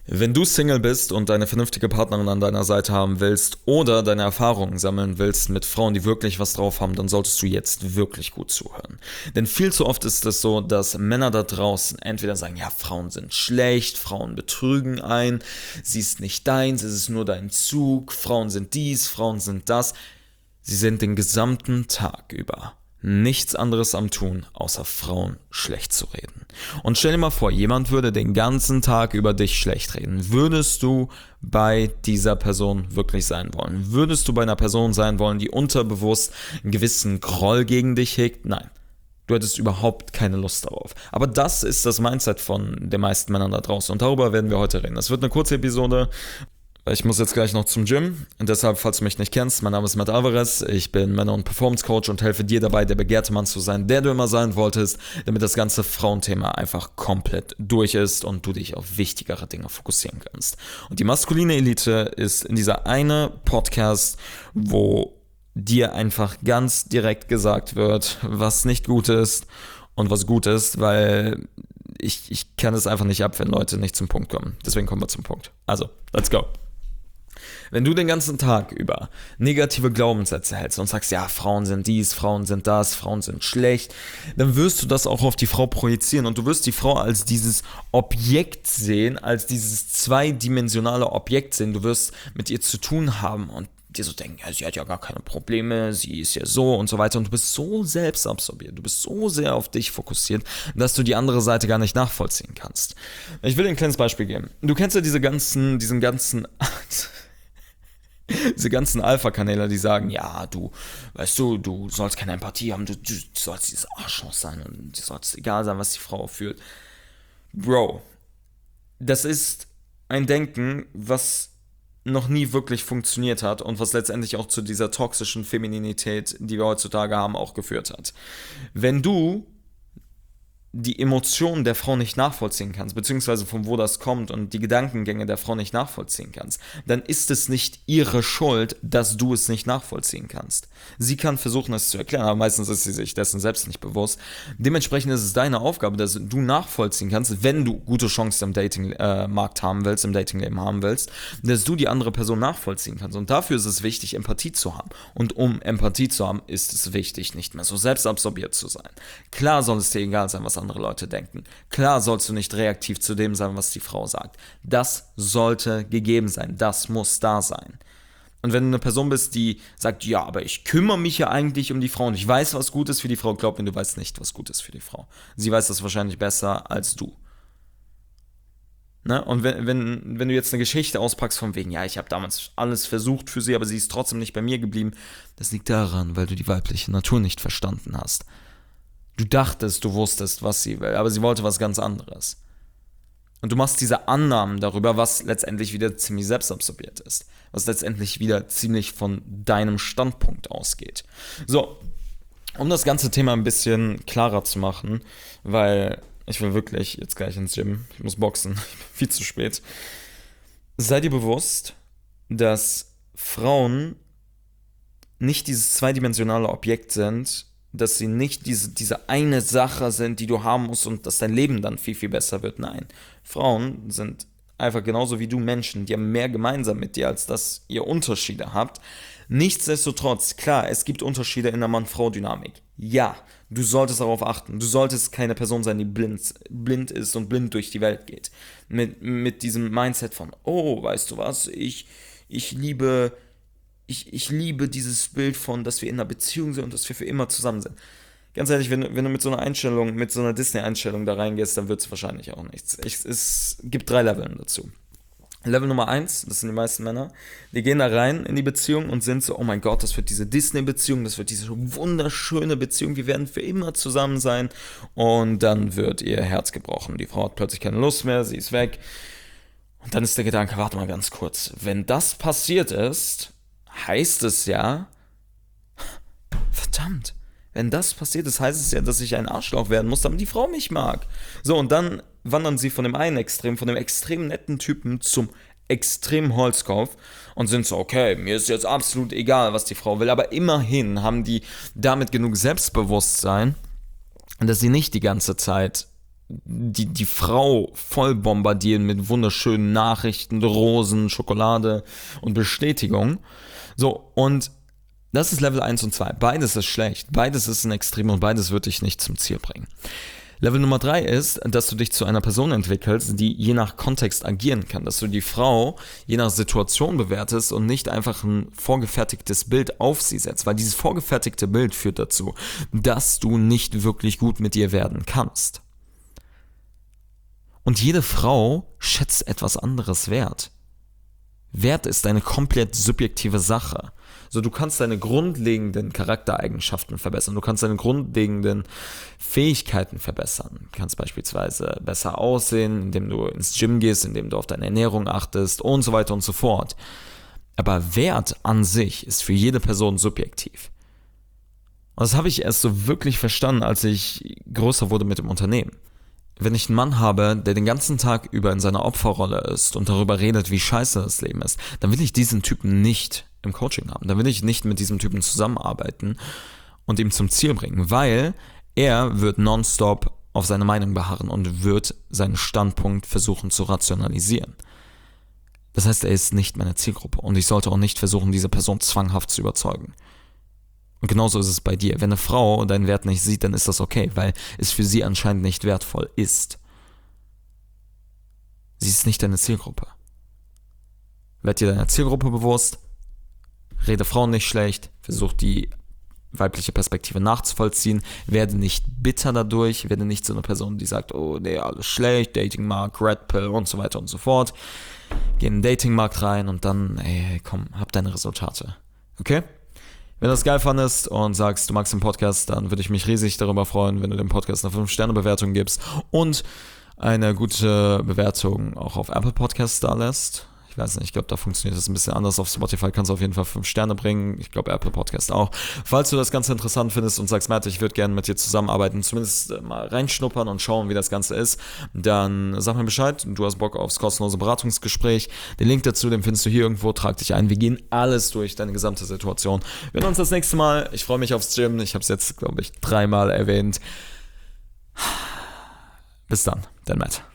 Wenn du Single bist und eine vernünftige Partnerin an deiner Seite haben willst oder deine Erfahrungen sammeln willst mit Frauen, die wirklich was drauf haben, dann solltest du jetzt wirklich gut zuhören. Denn viel zu oft ist es so, dass Männer da draußen entweder sagen, ja, Frauen sind schlecht, Frauen betrügen einen, sie ist nicht deins, es ist nur dein Zug, Frauen sind dies, Frauen sind das. Sie sind den gesamten Tag über nichts anderes am Tun, außer Frauen schlecht zu reden. Und stell dir mal vor, jemand würde den ganzen Tag über dich schlecht reden. Würdest du bei dieser Person wirklich sein wollen? Würdest du bei einer Person sein wollen, die unterbewusst einen gewissen Groll gegen dich hegt? Nein. Du hättest überhaupt keine Lust darauf. Aber das ist das Mindset von den meisten Männern da draußen. Und darüber werden wir heute reden. Das wird eine kurze Episode. Ich muss jetzt gleich noch zum Gym und deshalb, falls du mich nicht kennst, mein Name ist Matt Alvarez, ich bin Männer- und Performance-Coach und helfe dir dabei, der begehrte Mann zu sein, der du immer sein wolltest, damit das ganze Frauenthema einfach komplett durch ist und du dich auf wichtigere Dinge fokussieren kannst. Und die maskuline Elite ist in dieser eine Podcast, wo dir einfach ganz direkt gesagt wird, was nicht gut ist und was gut ist, weil ich kann es einfach nicht ab, wenn Leute nicht zum Punkt kommen. Deswegen kommen wir zum Punkt. Also, let's go. Wenn du den ganzen Tag über negative Glaubenssätze hältst und sagst, ja, Frauen sind dies, Frauen sind das, Frauen sind schlecht, dann wirst du das auch auf die Frau projizieren und du wirst die Frau als dieses Objekt sehen, als dieses zweidimensionale Objekt sehen. Du wirst mit ihr zu tun haben und dir so denken, ja, sie hat ja gar keine Probleme, sie ist ja so und so weiter und du bist so selbstabsorbiert, du bist so sehr auf dich fokussiert, dass du die andere Seite gar nicht nachvollziehen kannst. Ich will dir ein kleines Beispiel geben. Du kennst ja diese ganzen Alpha-Kanäle, die sagen, ja, du sollst keine Empathie haben, du sollst dieses Arschloch sein und dir soll es egal sein, was die Frau fühlt. Bro, das ist ein Denken, was noch nie wirklich funktioniert hat und was letztendlich auch zu dieser toxischen Femininität, die wir heutzutage haben, auch geführt hat. Wenn du die Emotionen der Frau nicht nachvollziehen kannst, beziehungsweise von wo das kommt und die Gedankengänge der Frau nicht nachvollziehen kannst, dann ist es nicht ihre Schuld, dass du es nicht nachvollziehen kannst. Sie kann versuchen, es zu erklären, aber meistens ist sie sich dessen selbst nicht bewusst. Dementsprechend ist es deine Aufgabe, dass du nachvollziehen kannst, wenn du gute Chancen im Dating-Markt haben willst, im Datingleben haben willst, dass du die andere Person nachvollziehen kannst. Und dafür ist es wichtig, Empathie zu haben. Und um Empathie zu haben, ist es wichtig, nicht mehr so selbstabsorbiert zu sein. Klar soll es dir egal sein, was andere Leute denken. Klar sollst du nicht reaktiv zu dem sein, was die Frau sagt. Das sollte gegeben sein. Das muss da sein. Und wenn du eine Person bist, die sagt, ja, aber ich kümmere mich ja eigentlich um die Frau und ich weiß, was gut ist für die Frau, glaub mir, du weißt nicht, was gut ist für die Frau. Sie weiß das wahrscheinlich besser als du. Ne? Und wenn du jetzt eine Geschichte auspackst von wegen, ja, ich habe damals alles versucht für sie, aber sie ist trotzdem nicht bei mir geblieben, das liegt daran, weil du die weibliche Natur nicht verstanden hast. Du dachtest, du wusstest, was sie will, aber sie wollte was ganz anderes. Und du machst diese Annahmen darüber, was letztendlich wieder ziemlich selbstabsorbiert ist. Was letztendlich wieder ziemlich von deinem Standpunkt ausgeht. So, um das ganze Thema ein bisschen klarer zu machen, weil ich will wirklich jetzt gleich ins Gym, ich muss boxen, viel zu spät. Sei dir bewusst, dass Frauen nicht dieses zweidimensionale Objekt sind, dass sie nicht diese eine Sache sind, die du haben musst und dass dein Leben dann viel, viel besser wird. Nein, Frauen sind einfach genauso wie du Menschen, die haben mehr gemeinsam mit dir, als dass ihr Unterschiede habt. Nichtsdestotrotz, klar, es gibt Unterschiede in der Mann-Frau-Dynamik. Ja, du solltest darauf achten. Du solltest keine Person sein, die blind ist und blind durch die Welt geht. Mit diesem Mindset von, oh, weißt du was, ich liebe dieses Bild von, dass wir in einer Beziehung sind und dass wir für immer zusammen sind. Ganz ehrlich, wenn du mit so einer Einstellung, mit so einer Disney-Einstellung da reingehst, dann wird es wahrscheinlich auch nichts. Es gibt 3 Level dazu. Level Nummer 1, das sind die meisten Männer, die gehen da rein in die Beziehung und sind so, oh mein Gott, das wird diese Disney-Beziehung, das wird diese wunderschöne Beziehung, wir werden für immer zusammen sein und dann wird ihr Herz gebrochen. Die Frau hat plötzlich keine Lust mehr, sie ist weg und dann ist der Gedanke, warte mal ganz kurz, wenn das passiert ist, heißt es ja, verdammt, wenn das passiert ist, heißt es ja, dass ich ein Arschloch werden muss, damit die Frau mich mag. So, und dann wandern sie von dem einen Extrem, von dem extrem netten Typen zum extrem Holzkopf und sind so, okay, mir ist jetzt absolut egal, was die Frau will, aber immerhin haben die damit genug Selbstbewusstsein, dass sie nicht die ganze Zeit die Frau voll bombardieren mit wunderschönen Nachrichten, Rosen, Schokolade und Bestätigung. So, und das ist Level 1 und 2. Beides ist schlecht, beides ist ein Extrem und beides wird dich nicht zum Ziel bringen. Level Nummer 3 ist, dass du dich zu einer Person entwickelst, die je nach Kontext agieren kann, dass du die Frau je nach Situation bewertest und nicht einfach ein vorgefertigtes Bild auf sie setzt, weil dieses vorgefertigte Bild führt dazu, dass du nicht wirklich gut mit ihr werden kannst. Und jede Frau schätzt etwas anderes wert. Wert ist eine komplett subjektive Sache. So, du kannst deine grundlegenden Charaktereigenschaften verbessern, du kannst deine grundlegenden Fähigkeiten verbessern. Du kannst beispielsweise besser aussehen, indem du ins Gym gehst, indem du auf deine Ernährung achtest und so weiter und so fort. Aber Wert an sich ist für jede Person subjektiv. Und das habe ich erst so wirklich verstanden, als ich größer wurde mit dem Unternehmen. Wenn ich einen Mann habe, der den ganzen Tag über in seiner Opferrolle ist und darüber redet, wie scheiße das Leben ist, dann will ich diesen Typen nicht im Coaching haben. Dann will ich nicht mit diesem Typen zusammenarbeiten und ihm zum Ziel bringen, weil er wird nonstop auf seine Meinung beharren und wird seinen Standpunkt versuchen zu rationalisieren. Das heißt, er ist nicht meine Zielgruppe und ich sollte auch nicht versuchen, diese Person zwanghaft zu überzeugen. Und genauso ist es bei dir. Wenn eine Frau deinen Wert nicht sieht, dann ist das okay, weil es für sie anscheinend nicht wertvoll ist. Sie ist nicht deine Zielgruppe. Werd dir deiner Zielgruppe bewusst, rede Frauen nicht schlecht, versuch die weibliche Perspektive nachzuvollziehen, werde nicht bitter dadurch, werde nicht so eine Person, die sagt, oh nee, alles schlecht, Datingmarkt, Red Pill und so weiter und so fort. Geh in den Datingmarkt rein und dann, ey, komm, hab deine Resultate. Okay? Wenn du das geil fandest und sagst, du magst den Podcast, dann würde ich mich riesig darüber freuen, wenn du dem Podcast eine 5-Sterne-Bewertung gibst und eine gute Bewertung auch auf Apple Podcasts da lässt. Ich weiß nicht, ich glaube, da funktioniert das ein bisschen anders. Auf Spotify kannst du auf jeden Fall 5 Sterne bringen. Ich glaube, Apple Podcast auch. Falls du das Ganze interessant findest und sagst, Matt, ich würde gerne mit dir zusammenarbeiten, zumindest mal reinschnuppern und schauen, wie das Ganze ist, dann sag mir Bescheid. Du hast Bock aufs kostenlose Beratungsgespräch. Den Link dazu, den findest du hier irgendwo. Trag dich ein. Wir gehen alles durch, deine gesamte Situation. Wir sehen uns das nächste Mal. Ich freue mich aufs Gym. Ich habe es jetzt, glaube ich, 3-mal erwähnt. Bis dann, dein Matt.